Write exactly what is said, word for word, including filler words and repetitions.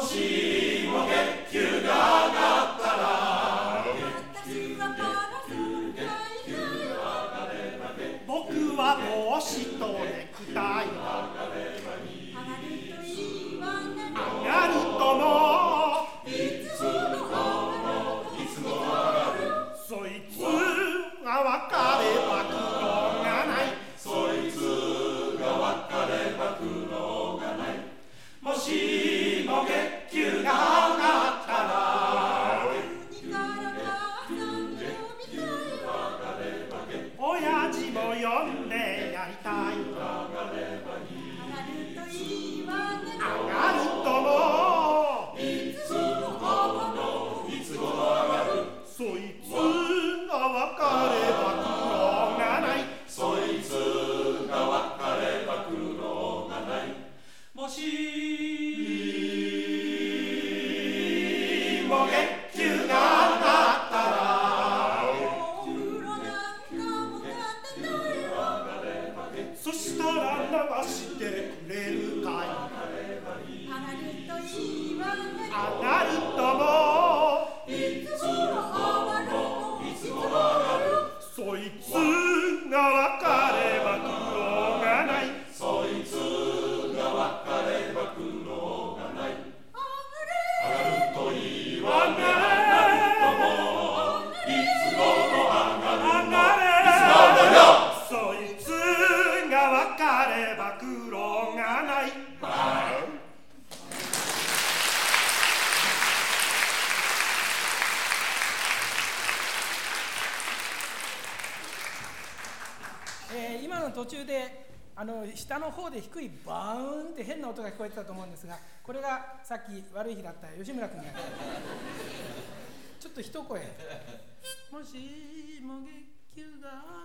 しも月給が上がったら僕は帽子とネクタイ上がるともいつも上がるそいつが分かれば苦労がないそいつが分かれば苦労がないもしも月給が上がったら親父も呼んでやりたい上がるともいつも上がるそいつが分かれば苦労がないそいつが分かれば苦労がないもしも月給が上がったらお風呂なんかも買ってたよそしたら流してくれるかい上がるといいわね上がるともいつも上がるいつも上がるそいつが分かれば苦労がないそいつが分かれば苦労がない上がるといいわねいつも上がるのいつも上がるよそいつが分かれば苦労がないえー、今の途中であの下の方で低いバーンって変な音が聞こえてたと思うんですが、これがさっき悪い日だった吉村君がちょっと一声もしも月給が